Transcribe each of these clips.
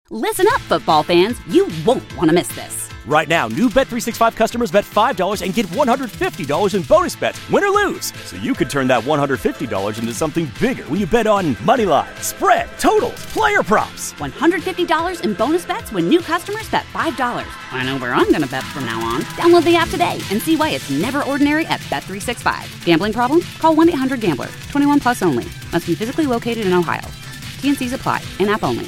Listen up, football fans. You won't want to miss this. Right now, new Bet365 customers bet $5 and get $150 in bonus bets, win or lose. So you could turn that $150 into something bigger when you bet on money line, spread, totals, player props. $150 in bonus bets when new customers bet $5. I know where I'm going to bet from now on. Download the app today and see why it's never ordinary at Bet365. Gambling problem? Call 1-800-GAMBLER. 21 plus only. Must be physically located in Ohio. T&Cs apply. In-app only.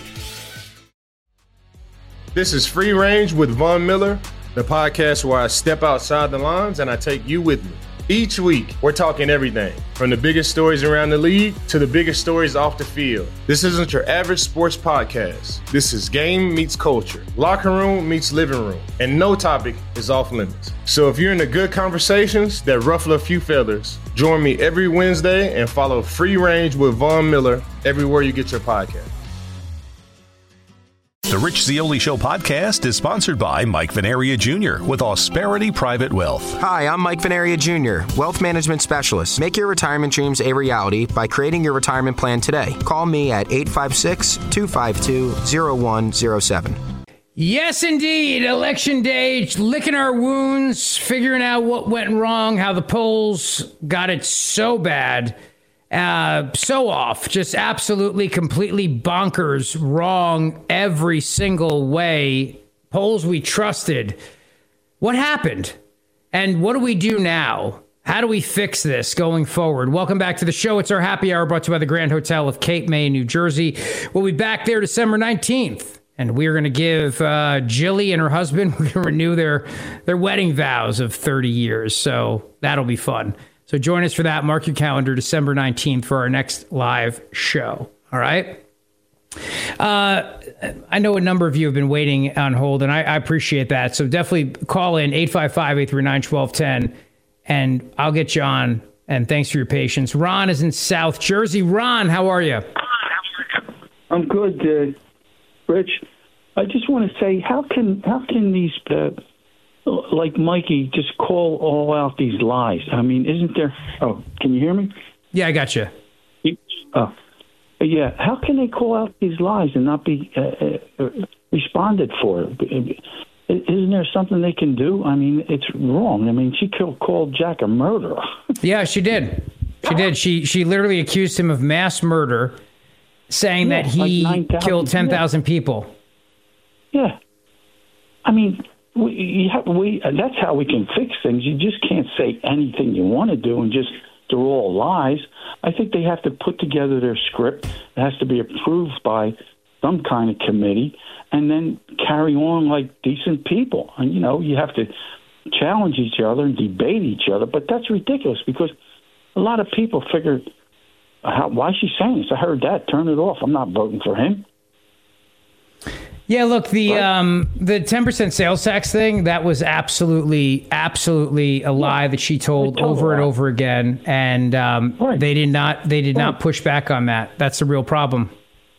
This is Free Range with Von Miller, the podcast where I step outside the lines and I take you with me. Each week, we're talking everything from the biggest stories around the league to the biggest stories off the field. This isn't your average sports podcast. This is game meets culture, locker room meets living room, and no topic is off limits. So if you're into good conversations that ruffle a few feathers, join me every Wednesday and follow Free Range with Von Miller everywhere you get your podcast. The Rich Zeoli Show podcast is sponsored by Mike Venaria Jr. with Ausperity Private Wealth. Hi, I'm Mike Venaria Jr., wealth management specialist. Make your retirement dreams a reality by creating your retirement plan today. Call me at 856-252-0107. Yes, indeed. Election day, licking our wounds, figuring out what went wrong, how the polls got it so bad. So off, just absolutely, completely bonkers, wrong every single way. Polls we trusted. What happened? And what do we do now? How do we fix this going forward? Welcome back to the show. It's our happy hour brought to you by the Grand Hotel of Cape May, New Jersey. We'll be back there December 19th. And we're going to give Jilly and her husband, we're going to renew their wedding vows of 30 years. So that'll be fun. So join us for that. Mark your calendar, December 19th for our next live show. All right? I know a number of you have been waiting on hold, and I appreciate that. So definitely call in 855-839-1210, and I'll get you on. And thanks for your patience. Ron is in South Jersey. Ron, how are you? I'm good, Rich. I just want to say, how can these... like Mikey, just call all out these lies. I mean, isn't there... Oh, can you hear me? Yeah, I got you. Yeah, how can they call out these lies and not be responded for? Isn't there something they can do? I mean, it's wrong. I mean, she called Jack a murderer. Yeah, she did. She did. She literally accused him of mass murder, saying that he killed 10,000 people. Yeah. I mean... that's how we can fix things. You just can't say anything you want to do and just they're all lies. I think they have to put together their script. It has to be approved by some kind of committee and then carry on like decent people. And, you have to challenge each other and debate each other. But that's ridiculous because a lot of people figure, why is she saying this? I heard that. Turn it off. I'm not voting for him. Yeah, look, the 10% sales tax thing, that was absolutely a lie that she told over and over again, and they did not push back on that. That's the real problem.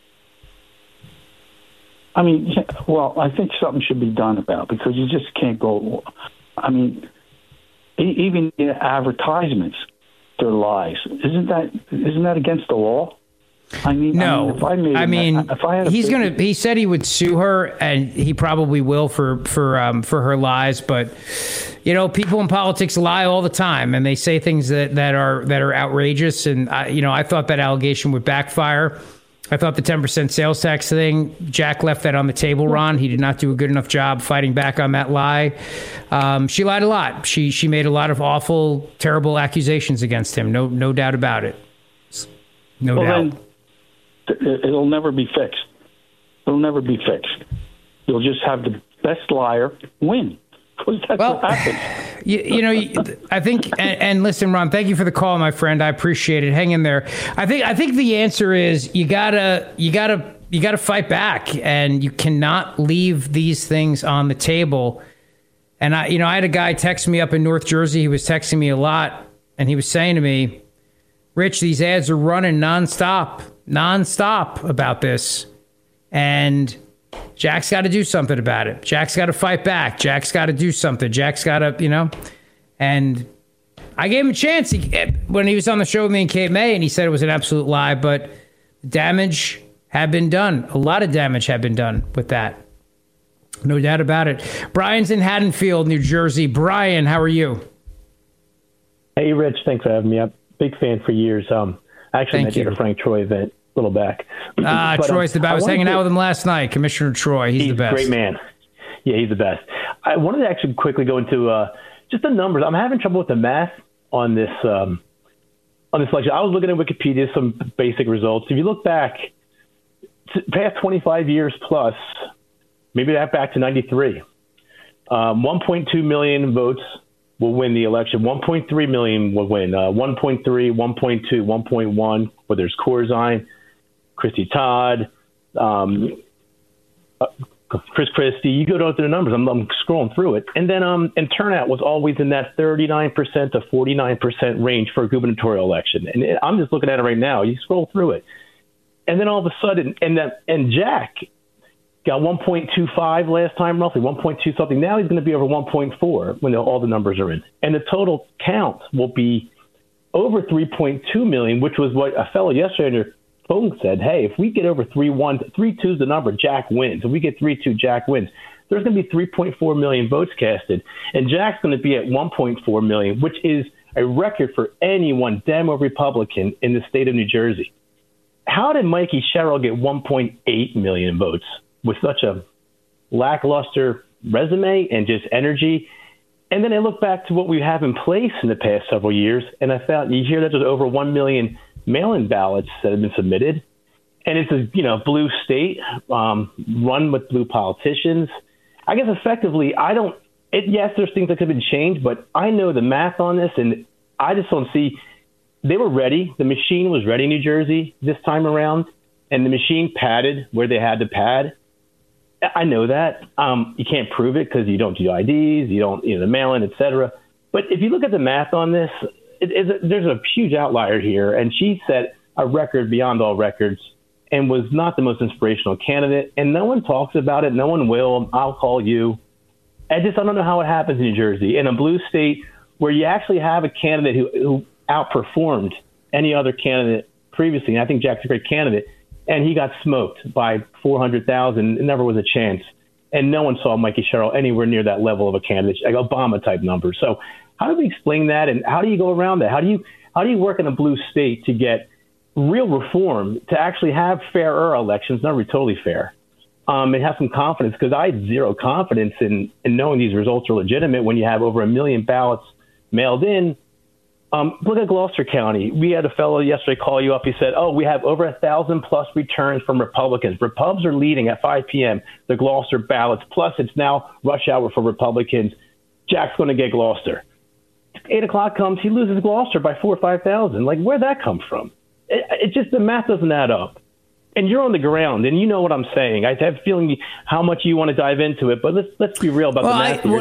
I mean, well, I think something should be done about it because you just can't go. I mean, even the advertisements, they're lies. Isn't that against the law? No, he said he would sue her, and he probably will for her lies. But people in politics lie all the time, and they say things that are outrageous. And I thought that allegation would backfire. I thought the 10% sales tax thing, Jack left that on the table, Ron. He did not do a good enough job fighting back on that lie. She lied a lot. She made a lot of awful, terrible accusations against him. No doubt about it. No doubt. It'll never be fixed. It'll never be fixed. You'll just have the best liar win. Because that's what happens. I think, and listen, Ron, thank you for the call, my friend. I appreciate it. Hang in there. I think the answer is you gotta fight back, and you cannot leave these things on the table. And I had a guy text me up in North Jersey. He was texting me a lot, and he was saying to me, Rich, these ads are running nonstop about this. And Jack's got to do something about it. Jack's got to fight back. Jack's got to do something. Jack's got to, And I gave him a chance when he was on the show with me in Cape May, and he said it was an absolute lie. But the damage have been done. A lot of damage have been done with that. No doubt about it. Brian's in Haddonfield, New Jersey. Brian, how are you? Hey, Rich. Thanks for having me. I'm a big fan for years. Actually, I did a Frank Troy event a little back. Troy's the best. I was hanging out with him last night. Commissioner Troy. He's the best. He's a great man. Yeah, he's the best. I wanted to actually quickly go into just the numbers. I'm having trouble with the math on this election. I was looking at Wikipedia, some basic results. If you look back, past 25 years plus, maybe that back to 93, 1.2 million votes will win the election. 1.3 million will win. 1.3, 1.2, 1.1, where there's Corzine, Christy Todd, Chris Christie. You go down through the numbers. I'm scrolling through it. And then and turnout was always in that 39% to 49% range for a gubernatorial election. And I'm just looking at it right now. You scroll through it. And then all of a sudden, and Jack got 1.25 last time, roughly 1.2 something. Now he's going to be over 1.4 when all the numbers are in. And the total count will be over 3.2 million, which was what a fellow yesterday on your phone said. Hey, if we get over 3-1, 3-2 is the number, Jack wins. If we get 3-2, Jack wins. There's going to be 3.4 million votes casted. And Jack's going to be at 1.4 million, which is a record for anyone, Dem or Republican, in the state of New Jersey. How did Mikey Sherrill get 1.8 million votes with such a lackluster resume and just energy? And then I look back to what we have in place in the past several years, and I found you hear that there's over 1 million mail-in ballots that have been submitted, and it's a blue state run with blue politicians. I guess effectively, yes, there's things that could have been changed, but I know the math on this, and I just don't see. They were ready. The machine was ready in New Jersey this time around, and the machine padded where they had to pad. I know that. You can't prove it because you don't do IDs, you don't, the mail-in, et cetera. But if you look at the math on this, there's a huge outlier here, and she set a record beyond all records and was not the most inspirational candidate, and no one talks about it. No one will. I'll call you. I don't know how it happens in New Jersey, in a blue state where you actually have a candidate who outperformed any other candidate previously. And I think Jack's a great candidate, and he got smoked by 400,000. It never was a chance. And no one saw Mikey Sherrill anywhere near that level of a candidate, like Obama-type numbers. So how do we explain that, and how do you go around that? How do you work in a blue state to get real reform, to actually have fairer elections, not really totally fair, and have some confidence? Because I had zero confidence in knowing these results are legitimate when you have over 1 million ballots mailed in. Look at Gloucester County. We had a fellow yesterday call you up. He said, we have over 1,000 plus returns from Republicans. Repubs are leading at 5 p.m. the Gloucester ballots. Plus, it's now rush hour for Republicans. Jack's going to get Gloucester. 8 o'clock comes, he loses Gloucester by 4,000 or 5,000. Like, where'd that come from? It just, the math doesn't add up. And you're on the ground, and you know what I'm saying. I have a feeling how much you want to dive into it, but let's be real about the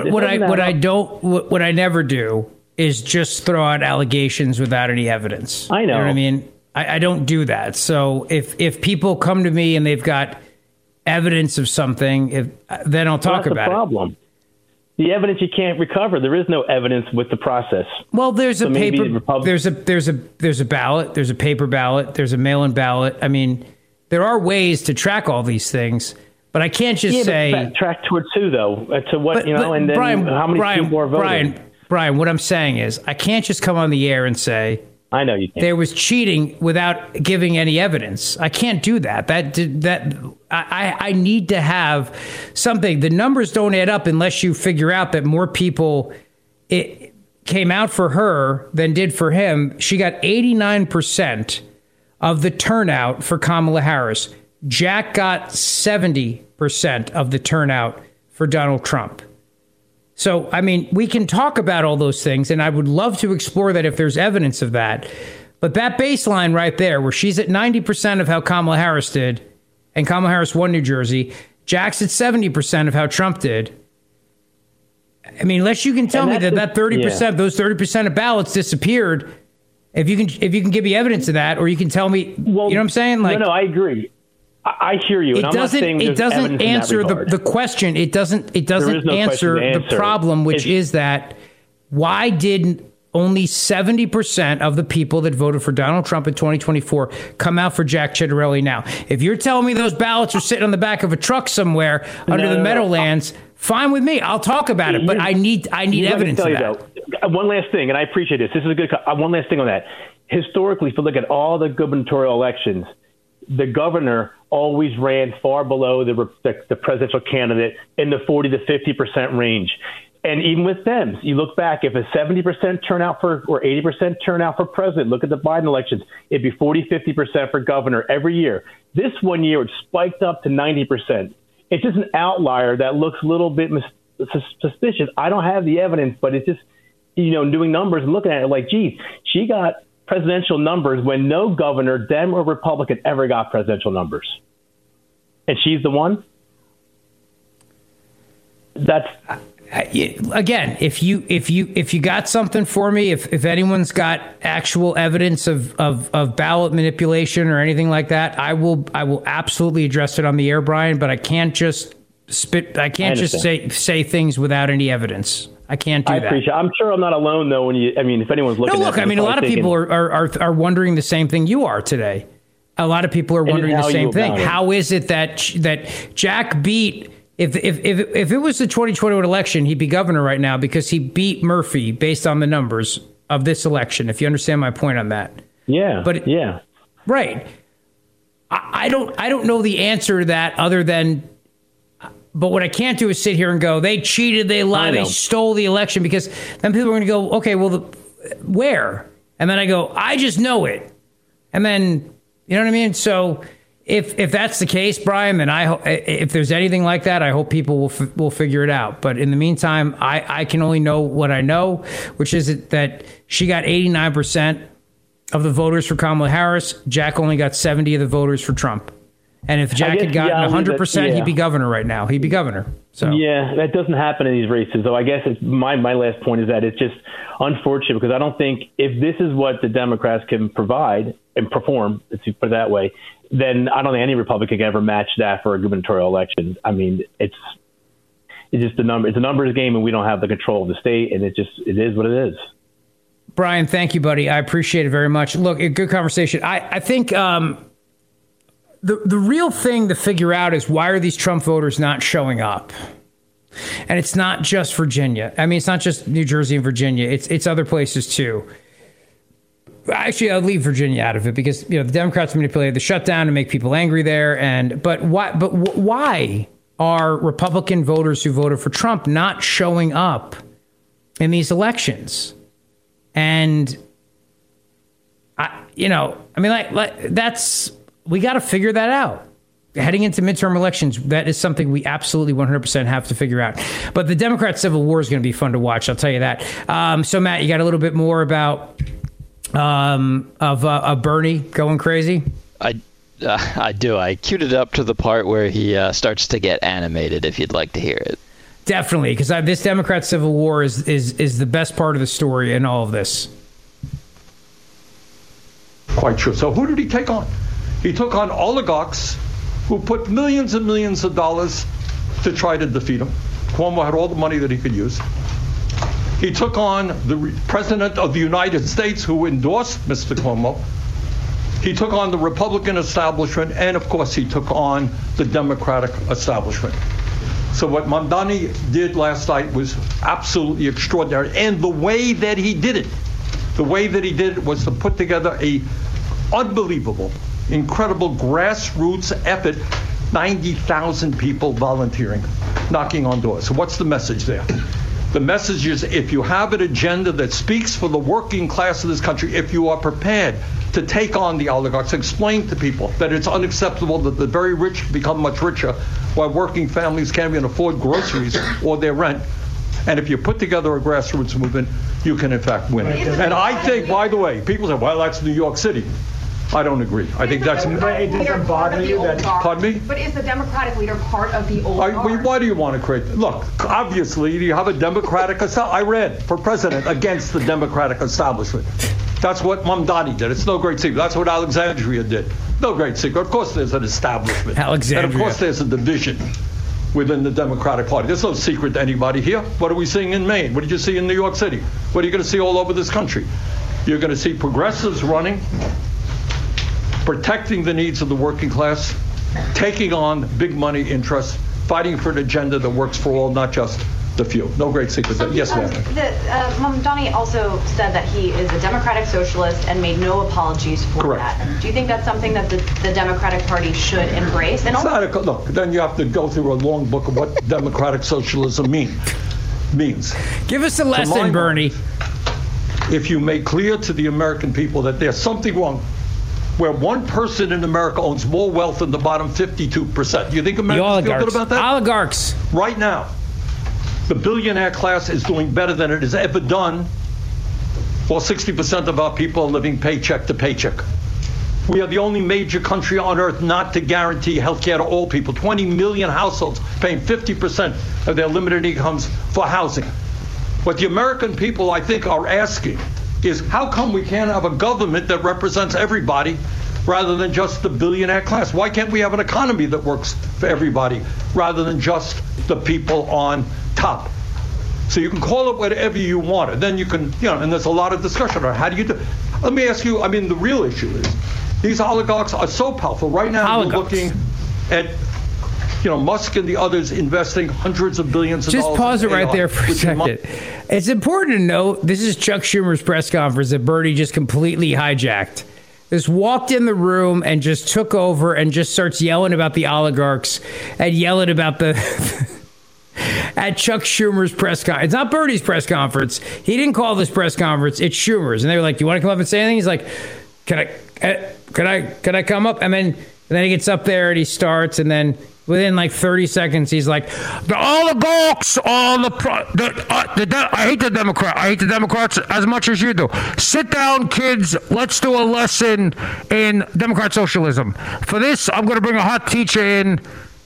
math. What I never do is just throw out allegations without any evidence. I know. You know what I mean? I don't do that. So if people come to me and they've got evidence of something, then I'll talk about it. That's the problem. The evidence you can't recover. There is no evidence with the process. Well, there's a paper. There's a ballot. There's a paper ballot. There's a mail-in ballot. I mean, there are ways to track all these things, but I can't just say track towards who though. To what and then Brian, how many people are voting? Brian, what I'm saying is I can't just come on the air and say, I know you can't. There was cheating without giving any evidence. I can't do that. I need to have something. The numbers don't add up unless you figure out that more people it came out for her than did for him. She got 89% of the turnout for Kamala Harris. Jack got 70% of the turnout for Donald Trump. So, I mean, we can talk about all those things, and I would love to explore that if there's evidence of that. But that baseline right there, where she's at 90% of how Kamala Harris did, and Kamala Harris won New Jersey, Jack's at 70% of how Trump did. I mean, unless you can tell me that 30%, those 30% of ballots disappeared, if you can give me evidence of that, or you can tell me, you know what I'm saying? Like, no, I agree. I hear you. It doesn't answer the question. It doesn't answer the problem, which is that why did only 70% of the people that voted for Donald Trump in 2024 come out for Jack Ciattarelli now. If you're telling me those ballots are sitting on the back of a truck somewhere under the Meadowlands, fine with me. I'll talk about it, but I need evidence of that. One last thing, and I appreciate this. This is a good. One last thing on that. Historically, if you look at all the gubernatorial elections, the governor always ran far below the presidential candidate in the 40 to 50% range. And even with them, you look back, if a 70% turnout or 80% turnout for president, look at the Biden elections, it'd be 40, 50% for governor every year. This one year, it spiked up to 90%. It's just an outlier that looks a little bit suspicious. I don't have the evidence, but it's just, doing numbers and looking at it like, geez, she got presidential numbers when no governor, Dem or Republican, ever got presidential numbers. And she's the one? That's... Again, if you got something for me, if anyone's got actual evidence of ballot manipulation or anything like that, I will absolutely address it on the air, Brian. But I can't just say things without any evidence. I can't do that. I appreciate it. I'm sure I'm not alone though. If anyone's looking, a lot of people are wondering the same thing you are today. A lot of people are wondering the same thing. How is it that Jack beat? If it was the 2021 election, he'd be governor right now because he beat Murphy based on the numbers of this election. If you understand my point on that. Yeah. Right. I don't know the answer to that other than. But what I can't do is sit here and go, they cheated, they lied, they stole the election, because then people are going to go, okay, well, where? And then I go, I just know it. And then, you know what I mean? So if that's the case, Brian, then if there's anything like that, I hope people will figure it out. But in the meantime, I can only know what I know, which is that she got 89% of the voters for Kamala Harris. Jack only got 70 of the voters for Trump. And if Jack had gotten 100%, he'd be governor right now. He'd be governor. So yeah, that doesn't happen in these races. So I guess my last point is that it's just unfortunate, because I don't think if this is what the Democrats can provide and perform, let's put it that way, then I don't think any Republican can ever match that for a gubernatorial election. I mean, it's just the number. It's a numbers game, and we don't have the control of the state, and it is what it is. Brian, thank you, buddy. I appreciate it very much. Look, a good conversation. I think the real thing to figure out is, why are these Trump voters not showing up? And it's not just Virginia. I mean, it's not just New Jersey and Virginia. It's other places too. Actually, I'll leave Virginia out of it because the Democrats manipulated the shutdown to make people angry there. But why are Republican voters who voted for Trump not showing up in these elections? And we got to figure that out. Heading into midterm elections, that is something we absolutely 100% have to figure out. But the Democrat Civil War is going to be fun to watch, I'll tell you that. So, Matt, you got a little bit more about Bernie going crazy? I do. I queued it up to the part where he starts to get animated, if you'd like to hear it. Definitely, because this Democrat Civil War is the best part of the story in all of this. Quite true. So who did he take on? He took on oligarchs who put millions and millions of dollars to try to defeat him. Cuomo had all the money that he could use. He took on the President of the United States, who endorsed Mr. Cuomo. He took on the Republican establishment, and of course he took on the Democratic establishment. So what Mamdani did last night was absolutely extraordinary. And the way that he did it was to put together a unbelievable, incredible grassroots effort. 90,000 people volunteering, knocking on doors. So what's the message there? The message is, if you have an agenda that speaks for the working class of this country, if you are prepared to take on the oligarchs, explain to people that it's unacceptable that the very rich become much richer while working families can't even afford groceries or their rent. And if you put together a grassroots movement, you can in fact win. And I think, by the way, people say, well, that's New York City. I don't agree. I think that's... It doesn't bother you that... Pardon me? But is the Democratic leader part of the oligarch? Why do you want to create... Look, obviously, you have a Democratic... I read for president against the Democratic establishment. That's what Mamdani did. It's no great secret. That's what Alexandria did. No great secret. Of course there's an establishment. Alexandria. And of course there's a division. within the Democratic Party. There's no secret to anybody here. What are we seeing in Maine? What did you see in New York City? What are you going to see all over this country? You're going to see progressives running, protecting the needs of the working class, taking on big money interests, fighting for an agenda that works for all, not just the few. No great secret. Yes, ma'am. Mamdani also said that he is a democratic socialist and made no apologies for that. Do you think that's something that the Democratic Party should embrace? And look, then you have to go through a long book of what democratic socialism means. Give us a lesson, Bernie. If you make clear to the American people that there's something wrong, where one person in America owns more wealth than the bottom 52%. Do you think Americans feel good about that? Oligarchs. Right now, the billionaire class is doing better than it has ever done, while 60% of our people are living paycheck to paycheck. We are the only major country on earth not to guarantee health care to all people. 20 million households paying 50% of their limited incomes for housing. What the American people, I think, are asking is how come we can't have a government that represents everybody rather than just the billionaire class? Why can't we have an economy that works for everybody rather than just the people on top? So you can call it whatever you want, and then you can, and there's a lot of discussion on how do you do. Let me ask you, the real issue is these oligarchs are so powerful. Right now we're looking at Musk and the others investing hundreds of billions of dollars. Just pause it right there for a second. It's important to note this is Chuck Schumer's press conference that Bernie just completely hijacked. Just walked in the room and just took over and just starts yelling about the oligarchs and yelling about the at Chuck Schumer's press conference. It's not Bernie's press conference. He didn't call this press conference. It's Schumer's. And they were like, "Do you want to come up and say anything?" He's like, "Can I come up?" And then he gets up there and he starts, and then within like 30 seconds, he's like, "The oligarchs are I hate the Democrats. I hate the Democrats as much as you do. Sit down, kids. Let's do a lesson in Democrat socialism. For this, I'm going to bring a hot teacher in.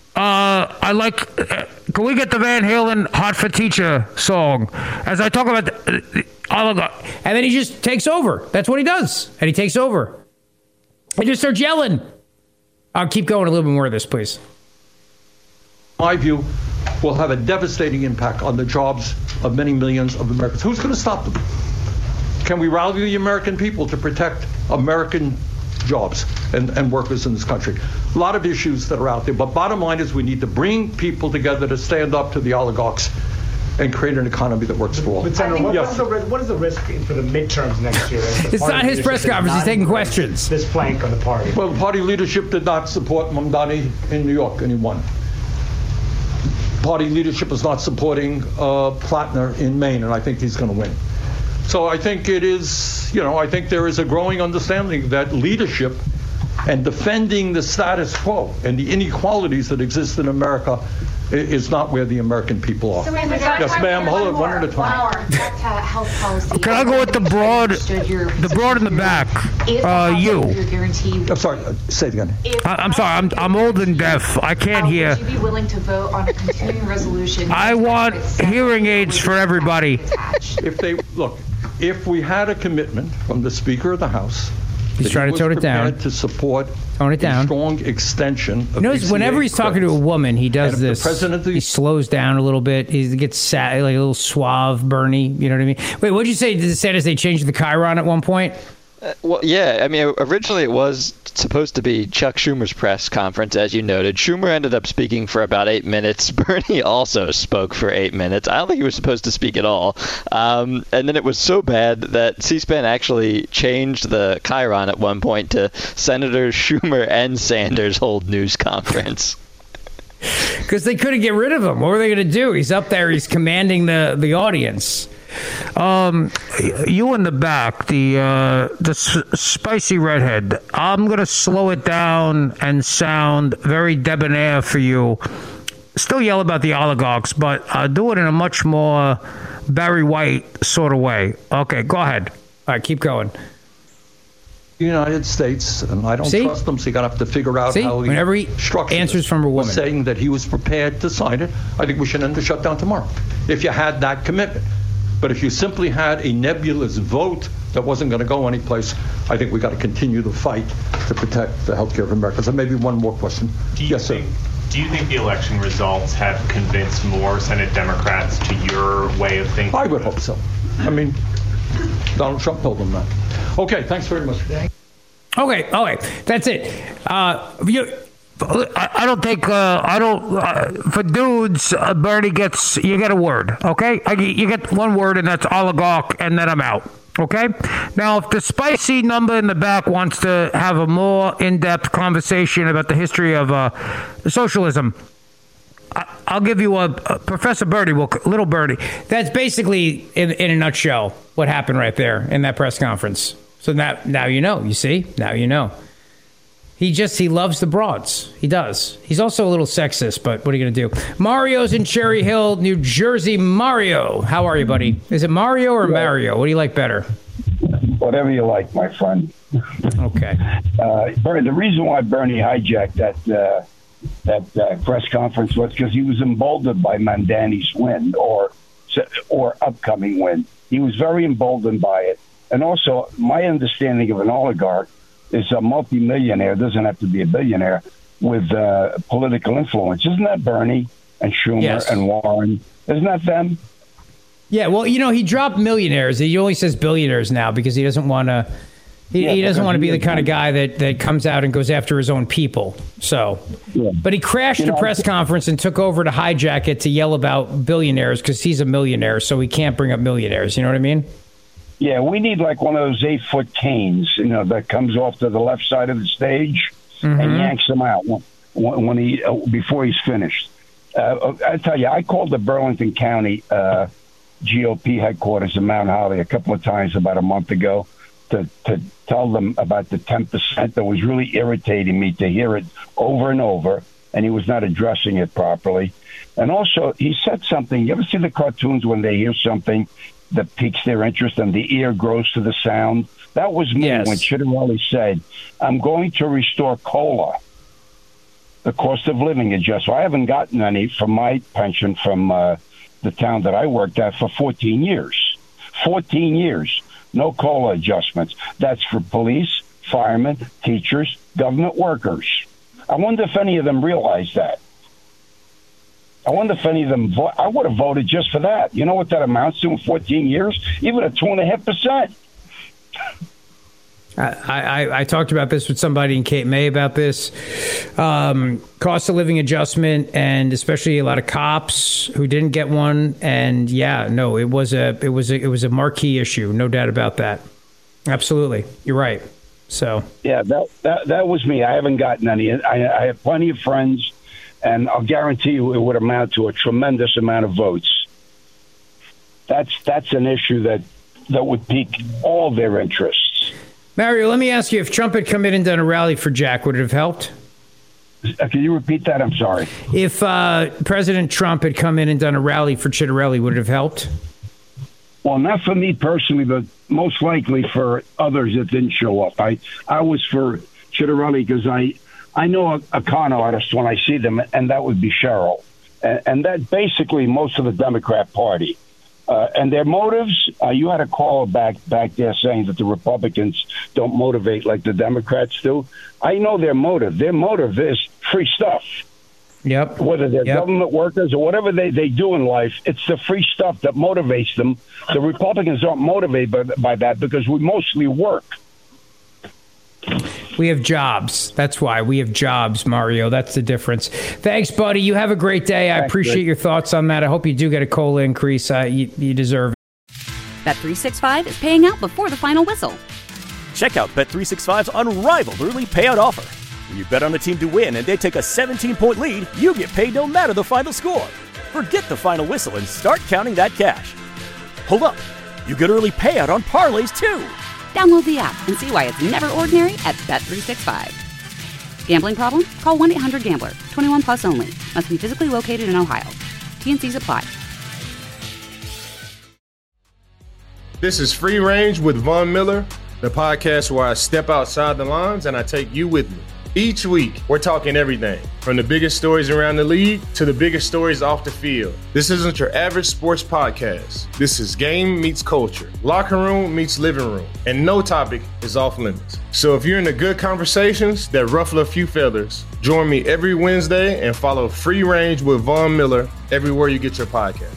Can we get the Van Halen Hot for Teacher song? As I talk about the oligarch." And then he just takes over. That's what he does. And he takes over. He just starts yelling. I'll keep going a little bit more of this, please. My view, will have a devastating impact on the jobs of many millions of Americans. Who's going to stop them? Can we rally the American people to protect American jobs and workers in this country? A lot of issues that are out there, but bottom line is we need to bring people together to stand up to the oligarchs and create an economy that works for all. But Senator, what is the risk for the midterms next year? It's not his press conference. He's taking questions. This flank on the party. Well, the party leadership did not support Mamdani in New York, and he won. Party leadership is not supporting Plattner in Maine, and I think he's going to win. So I think it is, I think there is a growing understanding that leadership and defending the status quo and the inequalities that exist in America is not where the American people are. Yes, ma'am. Hold on, one at a time. Health policy. Can I go with the broad in the back? You. I'm sorry. Say it again. I'm sorry. I'm old and deaf. I can't hear. Would you be willing to vote on a continuing resolution? I want hearing aids for everybody. If we had a commitment from the Speaker of the House, he's trying to tone it down. To support a strong extension of whenever he's talking to a woman, he does this. He slows down a little bit. He gets sad, like a little suave Bernie. You know what I mean? Wait, what did you say? Did it say as they changed the chyron at one point? Well, yeah. Originally it was supposed to be Chuck Schumer's press conference, as you noted. Schumer ended up speaking for about 8 minutes. Bernie also spoke for 8 minutes. I don't think he was supposed to speak at all. And then it was so bad that C-SPAN actually changed the chyron at one point to Senators Schumer and Sanders hold news conference. Because they couldn't get rid of him. What were they going to do? He's up there. He's commanding the audience. You in the back, the spicy redhead. I'm gonna slow it down and sound very debonair for you. Still yell about the oligarchs, but do it in a much more Barry White sort of way. Okay, go ahead. All right, keep going. The United States, and I don't trust them, so you're going to have to figure out how whenever he answers from a woman. Saying that he was prepared to sign it, I think we should end the shutdown tomorrow, if you had that commitment. But if you simply had a nebulous vote that wasn't going to go anyplace, I think we got to continue the fight to protect the health care of Americans. And maybe one more question. Yes, sir. Do you think the election results have convinced more Senate Democrats to your way of thinking? I would hope so. I mean, Donald Trump told them that. Okay, thanks very much. Okay, that's it. I don't think for dudes, Bernie gets, you get a word, okay? You get one word, and that's oligarch, and then I'm out, okay? Now, if the spicy number in the back wants to have a more in-depth conversation about the history of socialism, I'll give you a Professor Birdie, little Birdie. That's basically, in a nutshell, what happened right there in that press conference. So now you know, you see? Now you know. He loves the broads. He does. He's also a little sexist, but what are you going to do? Mario's in Cherry Hill, New Jersey. Mario, how are you, buddy? Is it Mario or Mario? What do you like better? Whatever you like, my friend. Okay. Bernie, the reason why Bernie hijacked that press conference was because he was emboldened by Mandani's win or upcoming win. He was very emboldened by it. And also, my understanding of an oligarch is a multimillionaire, doesn't have to be a billionaire, with political influence. Isn't that Bernie and Schumer and Warren? Isn't that them? Yeah, well, he dropped millionaires. He only says billionaires now because he doesn't want to. He doesn't want to be the kind of guy that comes out and goes after his own people. So, but he crashed the press conference and took over to hijack it to yell about billionaires because he's a millionaire, so he can't bring up millionaires. You know what I mean? Yeah, we need like one of those 8-foot canes, that comes off to the left side of the stage and yanks him out when he before he's finished. I tell you, I called the Burlington County GOP headquarters in Mount Holly a couple of times about a month ago to tell them about the 10% that was really irritating me to hear it over and over, and he was not addressing it properly. And also, he said something. You ever see the cartoons when they hear something that piques their interest and the ear grows to the sound? That was me when Chitterelli said, I'm going to restore COLA, the cost of living adjustment. I haven't gotten any from my pension from the town that I worked at for 14 years. 14 years. No COLA adjustments. That's for police, firemen, teachers, government workers. I wonder if any of them realize that. I wonder if any of them I would have voted just for that. You know what that amounts to in 14 years? Even at 2.5%. I talked about this with somebody in Cape May about this cost of living adjustment, and especially a lot of cops who didn't get one. And it was a marquee issue, no doubt about that. Absolutely, you're right. So that was me. I haven't gotten any. I have plenty of friends. And I'll guarantee you it would amount to a tremendous amount of votes. That's an issue that would pique all their interests. Mario, let me ask you, if Trump had come in and done a rally for Jack, would it have helped? Can you repeat that? I'm sorry. If President Trump had come in and done a rally for Chitterelli, would it have helped? Well, not for me personally, but most likely for others that didn't show up. I was for Chitterelli because I know a con artist when I see them, and that would be Cheryl. And that basically most of the Democrat Party. And their motives, you had a caller back there saying that the Republicans don't motivate like the Democrats do. I know their motive. Their motive is free stuff. Yep. Whether they're government workers or whatever they do in life, it's the free stuff that motivates them. The Republicans aren't motivated by that because we mostly work. We have jobs. That's why we have jobs, Mario. That's the difference. Thanks, buddy. You have a great day. I appreciate your thoughts on that. I hope you do get a COLA increase. You deserve it. Bet365 is paying out before the final whistle. Check out Bet365's unrivaled early payout offer. When you bet on a team to win and they take a 17-point lead, you get paid no matter the final score. Forget the final whistle and start counting that cash. Hold up. You get early payout on parlays, too. Download the app and see why it's never ordinary at Bet365. Gambling problem? Call 1-800-GAMBLER. 21 plus only. Must be physically located in Ohio. T&Cs apply. This is Free Range with Von Miller, the podcast where I step outside the lines and I take you with me. Each week, we're talking everything from the biggest stories around the league to the biggest stories off the field. This isn't your average sports podcast. This is game meets culture, locker room meets living room, and no topic is off limits. So if you're into good conversations that ruffle a few feathers, join me every Wednesday and follow Free Range with Von Miller everywhere you get your podcast.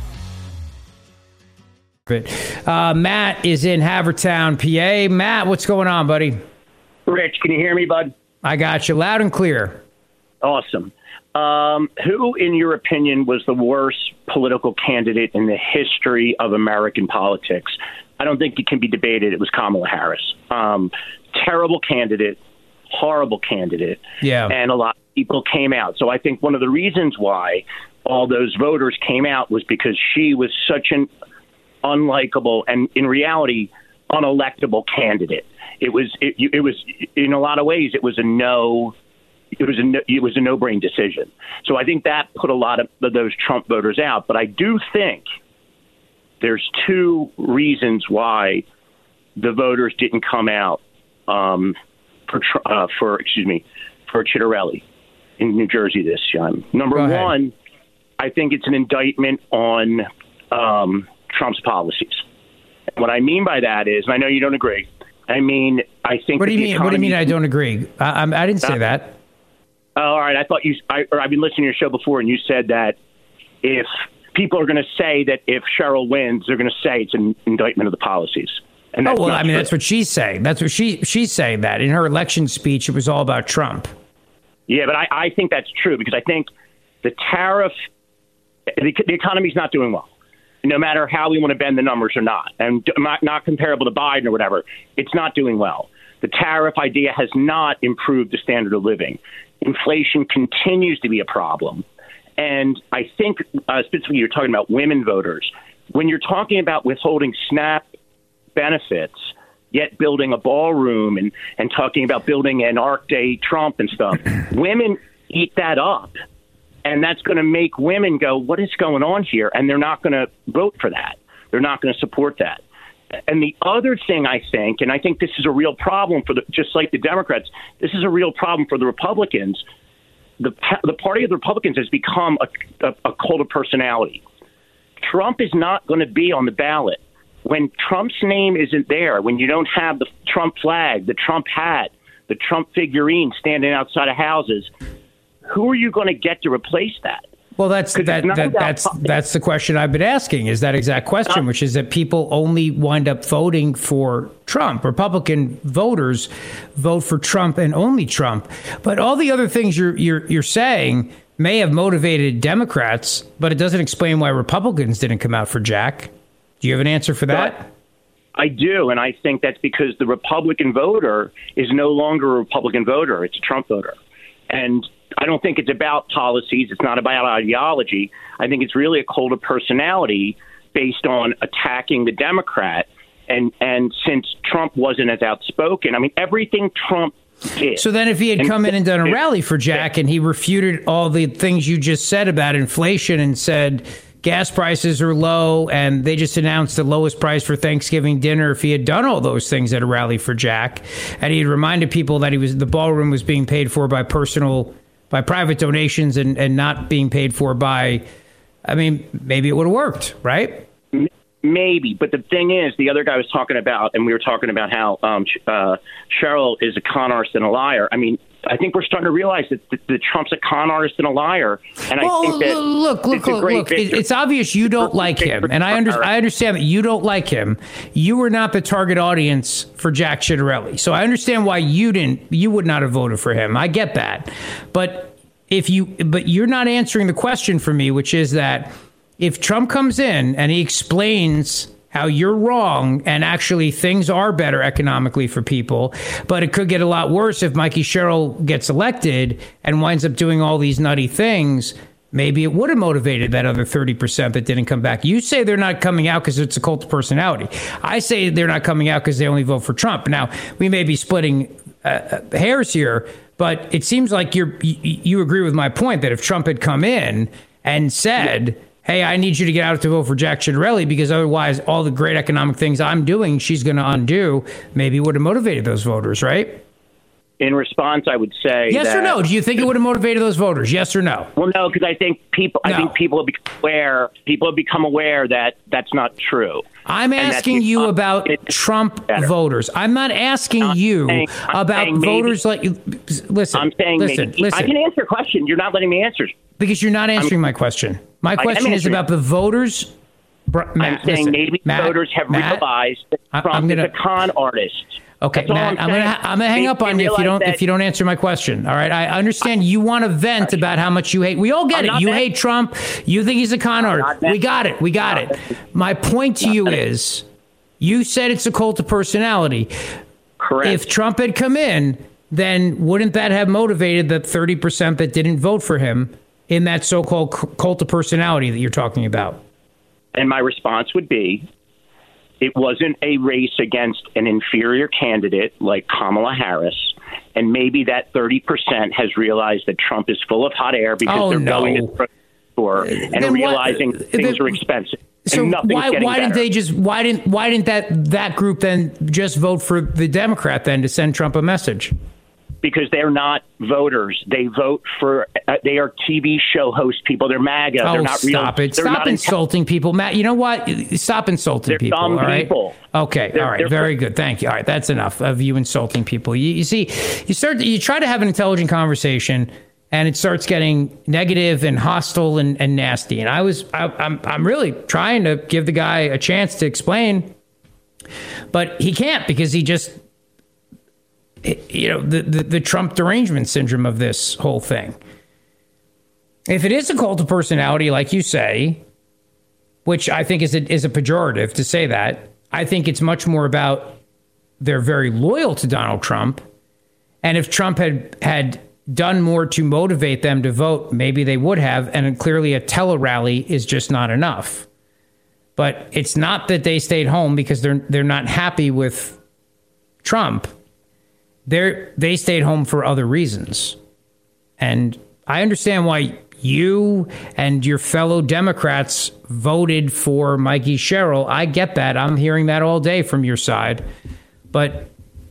Matt is in Havertown, PA. Matt, what's going on, buddy? Rich, can you hear me, bud? I got you loud and clear. Awesome. Who, in your opinion, was the worst political candidate in the history of American politics? I don't think it can be debated. It was Kamala Harris. Terrible candidate, horrible candidate. Yeah. And a lot of people came out. So I think one of the reasons why all those voters came out was because she was such an unlikable and, in reality, unelectable candidate. It was in a lot of ways it was a no-brain decision. So I think that put a lot of those Trump voters out. But I do think there's two reasons why the voters didn't come out for Chitterelli in New Jersey this time. Number one, I think it's an indictment on Trump's policies. And what I mean by that is, and I know you don't agree, I think. What do you mean? What do you mean? I don't agree. I didn't say that. All right. I thought I've been listening to your show before, and you said that if people are going to say that if Cheryl wins, they're going to say it's an indictment of the policies. And that's that's what she's saying. That's what she's saying. That in her election speech, it was all about Trump. Yeah, but I think that's true because I think the tariff, the economy's not doing well. No matter how we want to bend the numbers or not, and not comparable to Biden or whatever, it's not doing well. The tariff idea has not improved the standard of living. Inflation continues to be a problem. And I think, specifically, you're talking about women voters. When you're talking about withholding SNAP benefits, yet building a ballroom and talking about building an Arc Day Trump and stuff, women eat that up. And that's going to make women go, what is going on here? And they're not going to vote for that. They're not going to support that. And the other thing I think, and I think this is a real problem just like the Democrats, this is a real problem for the Republicans. The party of the Republicans has become a cult of personality. Trump is not going to be on the ballot. When Trump's name isn't there, when you don't have the Trump flag, the Trump hat, the Trump figurine standing outside of houses, who are you going to get to replace that? Well, that's the question I've been asking, is that exact question, which is that people only wind up voting for Trump. Republican voters vote for Trump and only Trump. But all the other things you're saying may have motivated Democrats, but it doesn't explain why Republicans didn't come out for Jack. Do you have an answer for that? I do, and I think that's because the Republican voter is no longer a Republican voter. It's a Trump voter. And I don't think it's about policies. It's not about ideology. I think it's really a cult of personality based on attacking the Democrat. And since Trump wasn't as outspoken, everything Trump did. So then if he had come in and done a rally for Jack and he refuted all the things you just said about inflation and said gas prices are low and they just announced the lowest price for Thanksgiving dinner, if he had done all those things at a rally for Jack and he had reminded people that the ballroom was being paid for by private donations and not being paid for by, maybe it would have worked, right? Maybe. But the thing is, the other guy was talking about, and we were talking about how Cheryl is a con artist and a liar. I think we're starting to realize that Trump's a con artist and a liar. And I think that look, it's obvious you don't like him. And I understand that you don't like him. You were not the target audience for Jack Chitterelli. So I understand why you would not have voted for him. I get that. But you're not answering the question for me, which is that if Trump comes in and he explains how you're wrong and actually things are better economically for people, but it could get a lot worse if Mikey Sherrill gets elected and winds up doing all these nutty things, maybe it would have motivated that other 30% that didn't come back. You say they're not coming out because it's a cult of personality. I say they're not coming out because they only vote for Trump. Now, we may be splitting hairs here, but it seems like you agree with my point that if Trump had come in and said, hey, I need you to get out to vote for Jack Chitterelli because otherwise all the great economic things I'm doing, she's going to undo, maybe would have motivated those voters, right? in response, I would say yes or no. Do you think it would have motivated those voters? Yes or no? Well, no, because I think people have become aware. People have become aware that that's not true. I'm asking you about Trump voters. I'm not asking you about voters like. Listen. I'm saying listen. I can answer your question. You're not letting me answer. Because you're not answering my question. My question is about the voters. I'm saying maybe voters have realized that Trump is a con artist. Okay, Matt, I'm gonna hang up on you if you don't answer my question. All right, I understand you want to vent about how much you hate. We all get it. You hate Trump. You think he's a con artist. We got it. My point to you is, you said it's a cult of personality. Correct. If Trump had come in, then wouldn't that have motivated the 30% that didn't vote for him in that so-called cult of personality that you're talking about? And my response would be, it wasn't a race against an inferior candidate like Kamala Harris, and maybe that 30% has realized that Trump is full of hot air because they're going to the store and realizing things are expensive. So why didn't that group then just vote for the Democrat then to send Trump a message? Because they're not voters. They vote for, they are TV show host people. They're MAGA. They're not real. Stop it. Stop insulting people. Matt, you know what? Stop insulting people. Dumb all right? people. Okay. All right. Very good. Thank you. All right. That's enough of you insulting people. You see, you try to have an intelligent conversation and it starts getting negative and hostile and nasty. And I'm really trying to give the guy a chance to explain, but he can't because he just, the Trump derangement syndrome of this whole thing. If it is a cult of personality, like you say, which I think is a pejorative to say that, I think it's much more about they're very loyal to Donald Trump. And if Trump had done more to motivate them to vote, maybe they would have. And clearly a tele-rally is just not enough. But it's not that they stayed home because they're not happy with Trump. They stayed home for other reasons. And I understand why you and your fellow Democrats voted for Mikey Sherrill. I get that. I'm hearing that all day from your side. But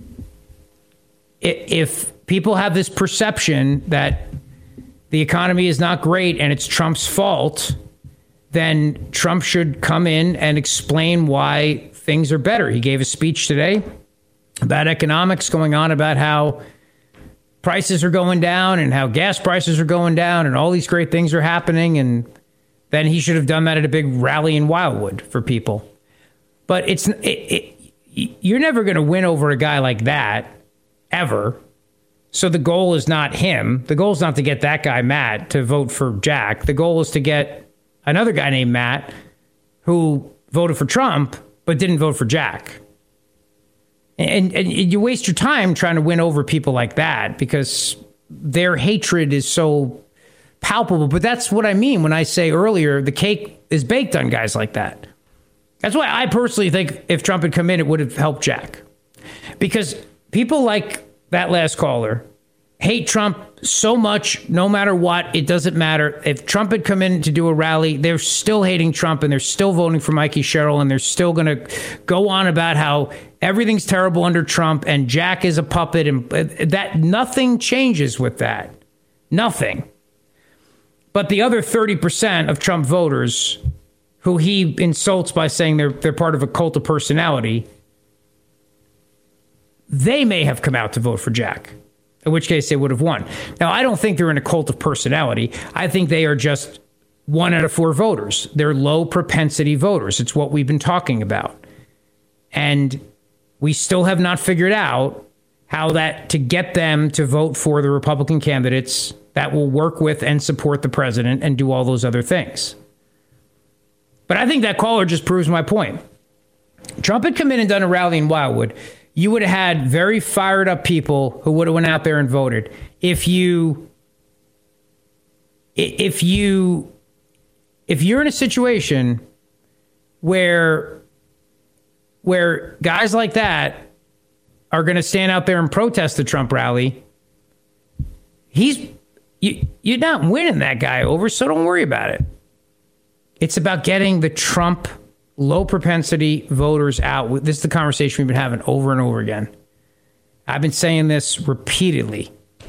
if people have this perception that the economy is not great and it's Trump's fault, then Trump should come in and explain why things are better. He gave a speech today about economics, going on about how prices are going down and how gas prices are going down and all these great things are happening. And then he should have done that at a big rally in Wildwood for people. But you're never going to win over a guy like that, ever. So the goal is not him. The goal is not to get that guy, Matt, to vote for Jack. The goal is to get another guy named Matt who voted for Trump but didn't vote for Jack. And you waste your time trying to win over people like that because their hatred is so palpable. But that's what I mean when I say earlier the cake is baked on guys like that. That's why I personally think if Trump had come in, it would have helped Jack. Because people like that last caller hate Trump so much, no matter what, it doesn't matter. If Trump had come in to do a rally, they're still hating Trump and they're still voting for Mikey Sherrill and they're still going to go on about how everything's terrible under Trump and Jack is a puppet and that nothing changes with that. Nothing. But the other 30% of Trump voters who he insults by saying they're part of a cult of personality, they may have come out to vote for Jack. In which case they would have won. Now, I don't think they're in a cult of personality. I think they are just 1 out of 4 voters. They're low propensity voters. It's what we've been talking about. And we still have not figured out how that to get them to vote for the Republican candidates that will work with and support the president and do all those other things. But I think that caller just proves my point. Trump had come in and done a rally in Wildwood. You would have had very fired up people who would have went out there and voted. If you're in a situation where guys like that are going to stand out there and protest the Trump rally, you're not winning that guy over, so don't worry about it. It's about getting the Trump low propensity voters out. This is the conversation we've been having over and over again. I've been saying this repeatedly.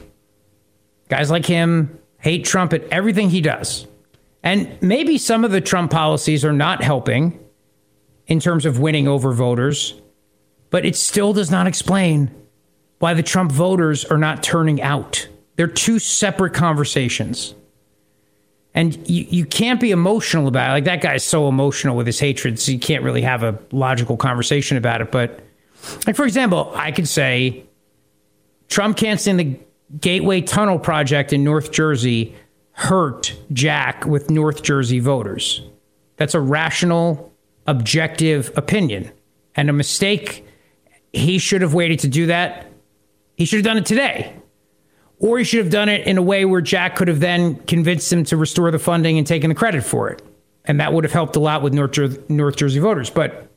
Guys like him hate Trump at everything he does. And maybe some of the Trump policies are not helping in terms of winning over voters, but it still does not explain why the Trump voters are not turning out. They're two separate conversations. And you can't be emotional about it. Like, that guy's so emotional with his hatred, so you can't really have a logical conversation about it. But, like, for example, I could say Trump canceling the Gateway Tunnel project in North Jersey hurt Jack with North Jersey voters. That's a rational, objective opinion. And a mistake. He should have waited to do that. He should have done it today. Or he should have done it in a way where Jack could have then convinced him to restore the funding and taken the credit for it. And that would have helped a lot with North Jersey voters. But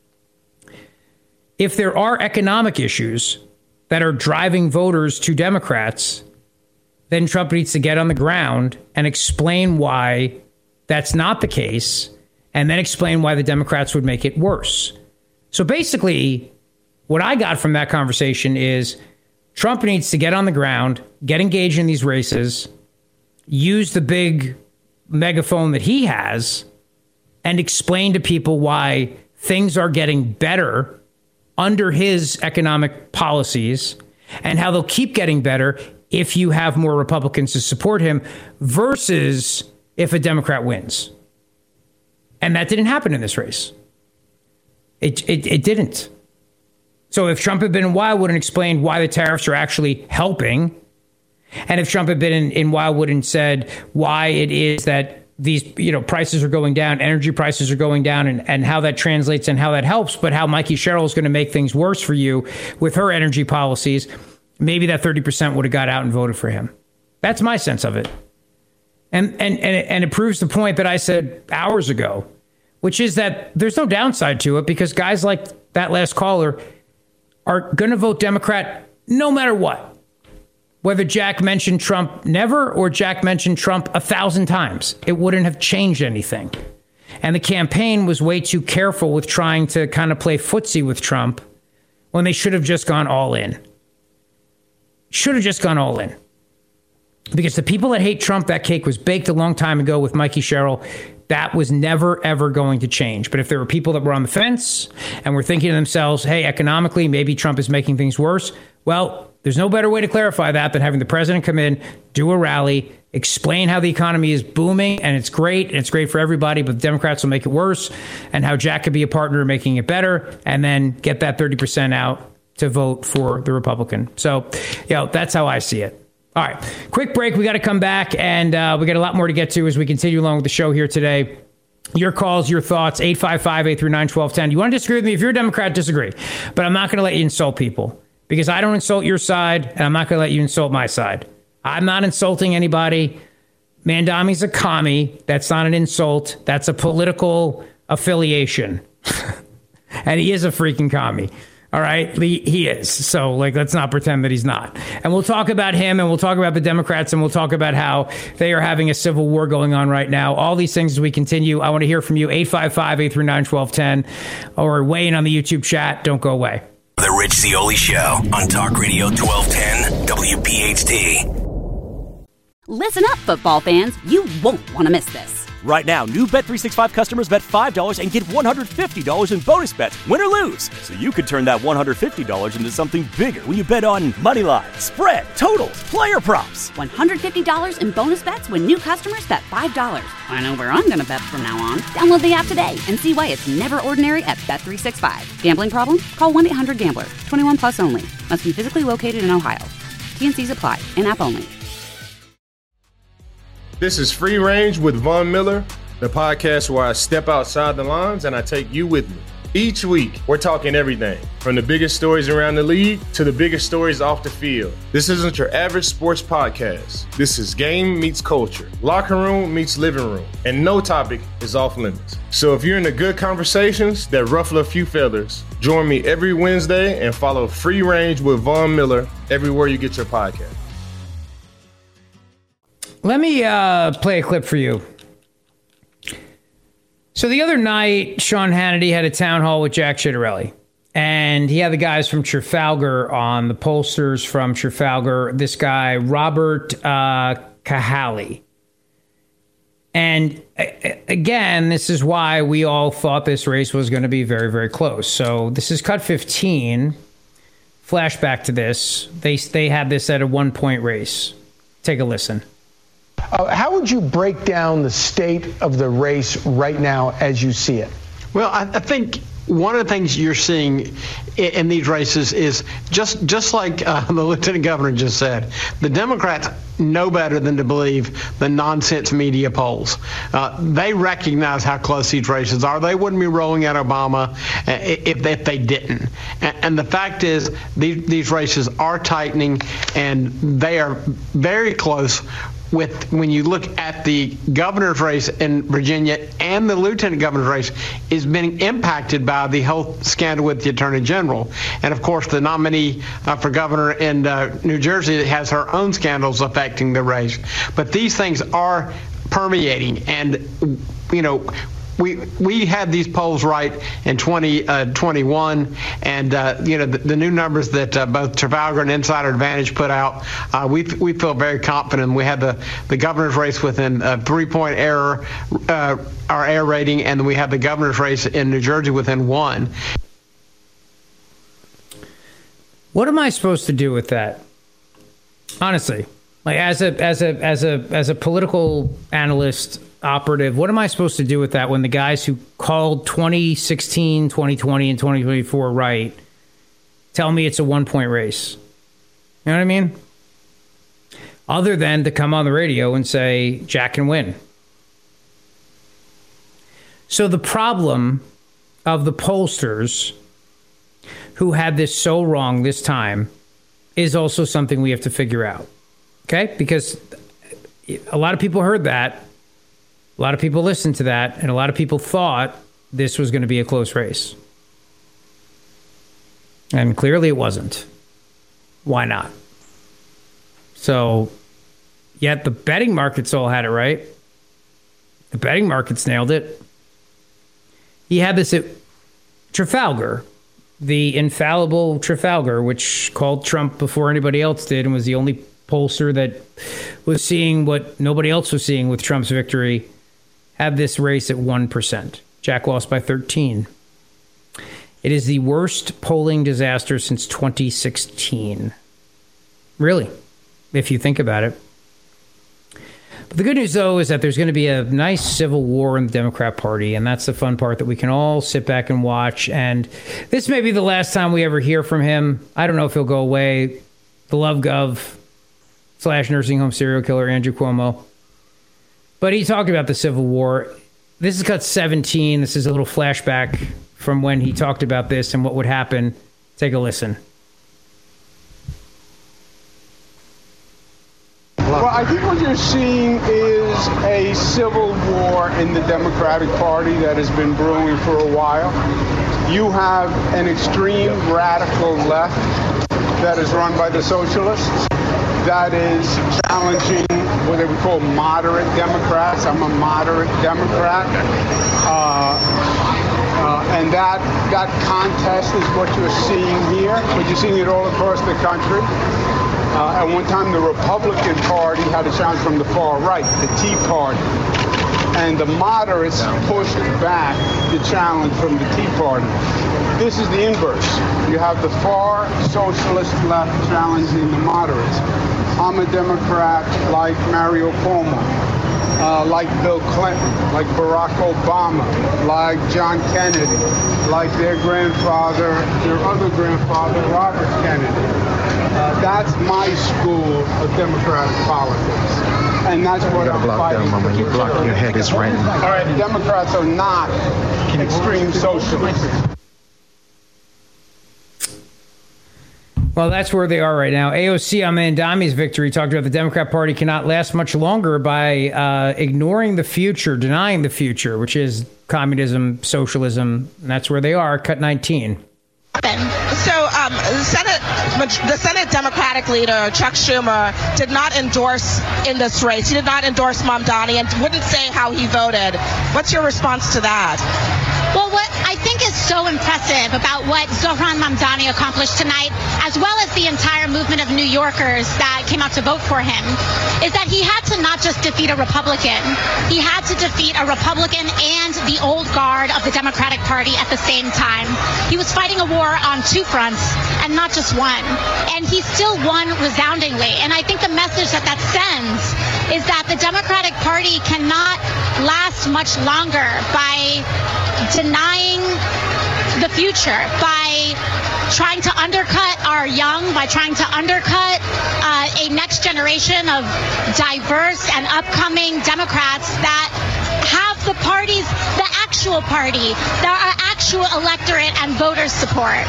if there are economic issues that are driving voters to Democrats, then Trump needs to get on the ground and explain why that's not the case, and then explain why the Democrats would make it worse. So basically, what I got from that conversation is Trump needs to get on the ground, get engaged in these races, use the big megaphone that he has, and explain to people why things are getting better under his economic policies and how they'll keep getting better if you have more Republicans to support him versus if a Democrat wins. And that didn't happen in this race. It didn't. So if Trump had been in Wildwood and explained why the tariffs are actually helping, and if Trump had been in Wildwood and said why it is that these prices are going down, energy prices are going down, and how that translates and how that helps, but how Mikey Sherrill is going to make things worse for you with her energy policies, maybe that 30% would have got out and voted for him. That's my sense of it. And it proves the point that I said hours ago, which is that there's no downside to it because guys like that last caller are going to vote Democrat no matter what. Whether Jack mentioned Trump never or Jack mentioned Trump 1,000 times, it wouldn't have changed anything. And the campaign was way too careful with trying to kind of play footsie with Trump when they should have just gone all in. Should have just gone all in. Because the people that hate Trump, that cake was baked a long time ago with Mikey Sherrill. That was never, ever going to change. But if there were people that were on the fence and were thinking to themselves, hey, economically, maybe Trump is making things worse. Well, there's no better way to clarify that than having the president come in, do a rally, explain how the economy is booming and it's great for everybody, but the Democrats will make it worse, and how Jack could be a partner in making it better, and then get that 30% out to vote for the Republican. So, that's how I see it. All right, quick break. We got to come back, and we got a lot more to get to as we continue along with the show here today. Your calls, your thoughts, 855-839-1210. You want to disagree with me? If you're a Democrat, disagree. But I'm not going to let you insult people because I don't insult your side, and I'm not going to let you insult my side. I'm not insulting anybody. Mandami's a commie. That's not an insult. That's a political affiliation. And he is a freaking commie. All right, he is. So, let's not pretend that he's not. And we'll talk about him, and we'll talk about the Democrats, and we'll talk about how they are having a civil war going on right now. All these things as we continue. I want to hear from you, 855-839-1210, or weigh in on the YouTube chat. Don't go away. The Rich Zeoli Show on Talk Radio 1210 WPHT. Listen up, football fans. You won't want to miss this. Right now, new Bet365 customers bet $5 and get $150 in bonus bets, win or lose. So you could turn that $150 into something bigger when you bet on money line, spread, totals, player props. $150 in bonus bets when new customers bet $5. I know where I'm going to bet from now on. Download the app today and see why it's never ordinary at Bet365. Gambling problem? Call 1-800-GAMBLER. 21 plus only. Must be physically located in Ohio. T&Cs apply. In-app only. This is Free Range with Von Miller, the podcast where I step outside the lines and I take you with me. Each week, we're talking everything from the biggest stories around the league to the biggest stories off the field. This isn't your average sports podcast. This is game meets culture, locker room meets living room, and no topic is off limits. So if you're into good conversations that ruffle a few feathers, join me every Wednesday and follow Free Range with Von Miller everywhere you get your podcast. Let me play a clip for you. So the other night, Sean Hannity had a town hall with Jack Ciattarelli. And he had the guys from Trafalgar on, the pollsters from Trafalgar, this guy, Robert Cahaly. And again, this is why we all thought this race was going to be very, very close. So this is cut 15. Flashback to this. They had this at a 1-point race. Take a listen. How would you break down the state of the race right now as you see it? Well, I think one of the things you're seeing in these races is just like the lieutenant governor just said, the Democrats know better than to believe the nonsense media polls. They recognize how close these races are. They wouldn't be rolling out Obama if they didn't. And the fact is, these races are tightening, and they are very close. When you look at the governor's race in Virginia and the lieutenant governor's race is being impacted by the whole scandal with the attorney general. And of course, the nominee for governor in New Jersey has her own scandals affecting the race. But these things are permeating. And, you know, we had these polls right in 2021, and the new numbers that both Trafalgar and Insider Advantage put out, we feel very confident. We had the governor's race within a 3-point error, our error rating, and we had the governor's race in New Jersey within 1. What am I supposed to do with that? Honestly, like as a political analyst, operative, what am I supposed to do with that when the guys who called 2016, 2020, and 2024 right tell me it's a 1-point race? You know what I mean? Other than to come on the radio and say, Jack can win. So the problem of the pollsters who had this so wrong this time is also something we have to figure out. Okay? Because a lot of people heard that. A lot of people listened to that, and a lot of people thought this was going to be a close race. And clearly it wasn't. Why not? So, yet the betting markets all had it right. The betting markets nailed it. He had this at Trafalgar, the infallible Trafalgar, which called Trump before anybody else did and was the only pollster that was seeing what nobody else was seeing with Trump's victory. Had this race at 1%. Jack lost by 13. It is the worst polling disaster since 2016. Really, if you think about it. But the good news, though, is that there's going to be a nice civil war in the Democrat Party, and that's the fun part that we can all sit back and watch. And this may be the last time we ever hear from him. I don't know if he'll go away. The Love Gov / nursing home serial killer Andrew Cuomo. But he talked about the Civil War. This is cut 17. This is a little flashback from when he talked about this and what would happen. Take a listen. Well, I think what you're seeing is a civil war in the Democratic Party that has been brewing for a while. You have an extreme radical left that is run by the socialists that is challenging what they would call moderate Democrats. I'm a moderate Democrat. And that contest is what you're seeing here, but you're seeing it all across the country. At one time, the Republican Party had a challenge from the far right, the Tea Party. And the moderates pushed back the challenge from the Tea Party. This is the inverse. You have the far socialist left challenging the moderates. I'm a Democrat like Mario Cuomo, like Bill Clinton, like Barack Obama, like John Kennedy, like their other grandfather, Robert Kennedy. That's my school of democratic politics. And that's what I'm fighting for. When you block your head is right. All right, Democrats are not extreme socialists. Well, that's where they are right now. AOC on Mandami's victory talked about the Democrat Party cannot last much longer by ignoring the future, denying the future, which is communism, socialism. And that's where they are. Cut 19. So the Senate Democratic leader, Chuck Schumer, did not endorse in this race. He did not endorse Mamdani and wouldn't say how he voted. What's your response to that? Well, what I think is so impressive about what Zohran Mamdani accomplished tonight, as well as the entire movement of New Yorkers that came out to vote for him, is that he had to not just defeat a Republican, he had to defeat a Republican and the old guard of the Democratic Party at the same time. He was fighting a war on two fronts and not just one. And he still won resoundingly. And I think the message that sends is that the Democratic Party cannot last much longer by denying the future, by trying to undercut our young, by trying to undercut a next generation of diverse and upcoming Democrats that have the parties, the actual party, our actual electorate and voters support.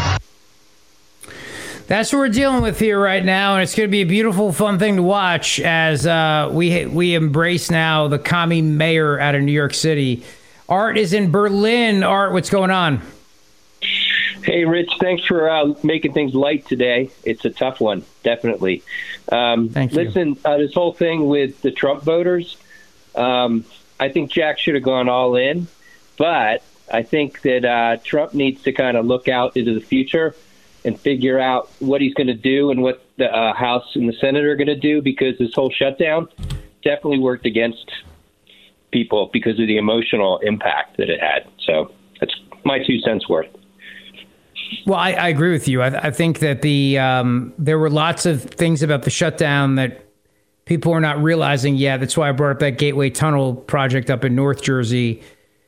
That's what we're dealing with here right now, and it's going to be a beautiful, fun thing to watch as we embrace now the commie mayor out of New York City. Art is in Berlin. Art, what's going on? Hey, Rich, thanks for making things light today. It's a tough one, definitely. Thank you. Listen, this whole thing with the Trump voters, I think Jack should have gone all in, but I think that Trump needs to kind of look out into the future and figure out what he's going to do and what the House and the Senate are going to do, because this whole shutdown definitely worked against people because of the emotional impact that it had. So that's my 2 cents worth. Well, I agree with you. I think that there were lots of things about the shutdown that people are not realizing yet. That's why I brought up that Gateway Tunnel project up in North Jersey.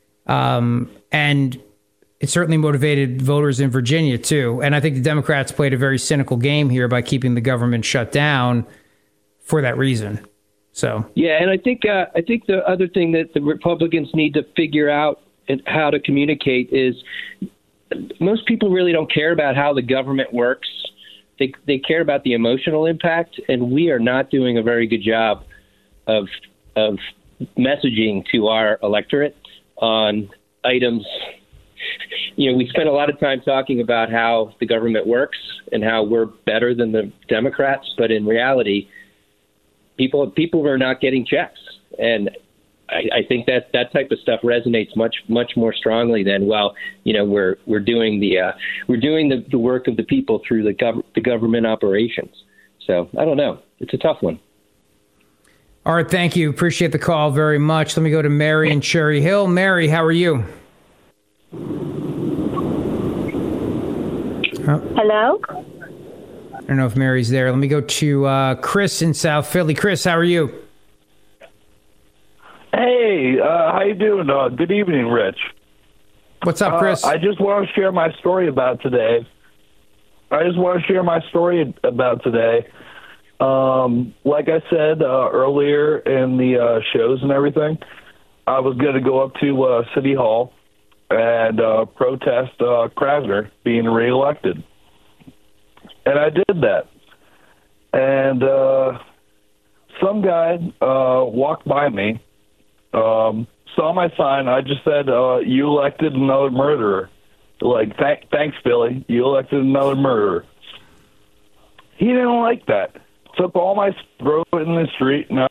And it certainly motivated voters in Virginia, too. And I think the Democrats played a very cynical game here by keeping the government shut down for that reason. So yeah, and I think the other thing that the Republicans need to figure out and how to communicate is most people really don't care about how the government works. They care about the emotional impact, and we are not doing a very good job of messaging to our electorate on items. You know, we spend a lot of time talking about how the government works and how we're better than the Democrats, but in reality, people are not getting checks, and I think that type of stuff resonates much more strongly than, well, you know, we're doing the work of the people through the government operations. So I don't know. It's a tough one. All right, thank you. Appreciate the call very much. Let me go to Mary in Cherry Hill. Mary, how are you? Hello? I don't know if Mary's there. Let me go to Chris in South Philly. Chris, how are you? Hey, how you doing? Good evening, Rich. What's up, Chris? I just want to share my story about today. Like I said earlier in the shows and everything, I was going to go up to City Hall and protest Krasner being reelected. And I did that. And some guy walked by me, saw my sign. I just said, you elected another murderer. Like, thanks, Billy. You elected another murderer. He didn't like that. Took all my throw it in the street and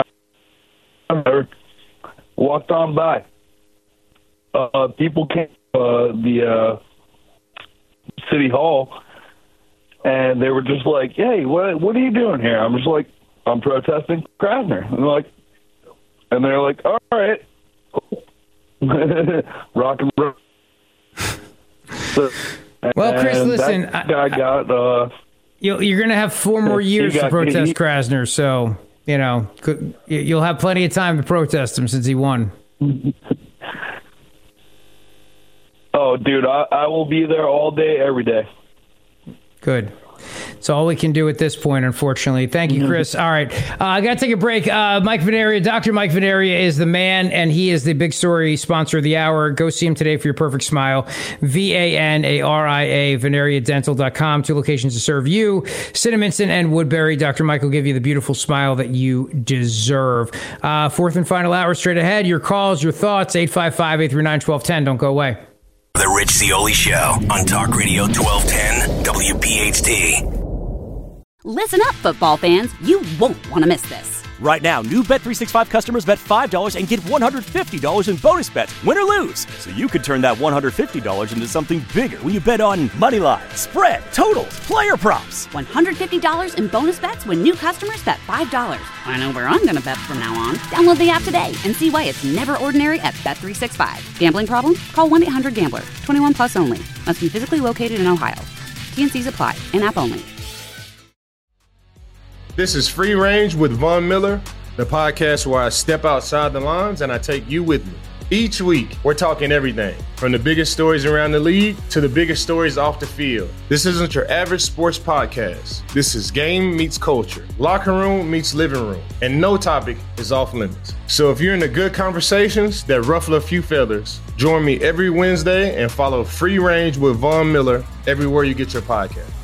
I walked on by. People came to the City Hall and they were just like, hey, what are you doing here? I'm just like, I'm protesting Krasner. And they're like, all right. Rock and roll. Well, Chris, listen. I got... You're going to have 4 more years to protest Krasner, so, you know, you'll have plenty of time to protest him since he won. Oh, dude, I will be there all day, every day. Good. It's all we can do at this point, unfortunately. Thank you, Chris. All right. I got to take a break. Mike Venaria, Dr. Mike Venaria is the man, and he is the big story sponsor of the hour. Go see him today for your perfect smile. VANARIA, VenariaDental.com. 2 locations to serve you. Cinnaminson and Woodbury. Dr. Mike will give you the beautiful smile that you deserve. 4th and final hour straight ahead. Your calls, your thoughts, 855-839-1210. Don't go away. The Rich Zeoli Show on Talk Radio 1210 WPHT. Listen up, football fans. You won't want to miss this. Right now, new Bet365 customers bet $5 and get $150 in bonus bets, win or lose. So you could turn that $150 into something bigger when you bet on moneyline, spread, totals, player props. $150 in bonus bets when new customers bet $5. I know where I'm going to bet from now on. Download the app today and see why it's never ordinary at Bet365. Gambling problem? Call 1-800-GAMBLER. 21 plus only. Must be physically located in Ohio. T&Cs apply. In-app only. This is Free Range with Von Miller, the podcast where I step outside the lines and I take you with me. Each week, we're talking everything from the biggest stories around the league to the biggest stories off the field. This isn't your average sports podcast. This is game meets culture, locker room meets living room, and no topic is off limits. So if you're into good conversations that ruffle a few feathers, join me every Wednesday and follow Free Range with Von Miller everywhere you get your podcast.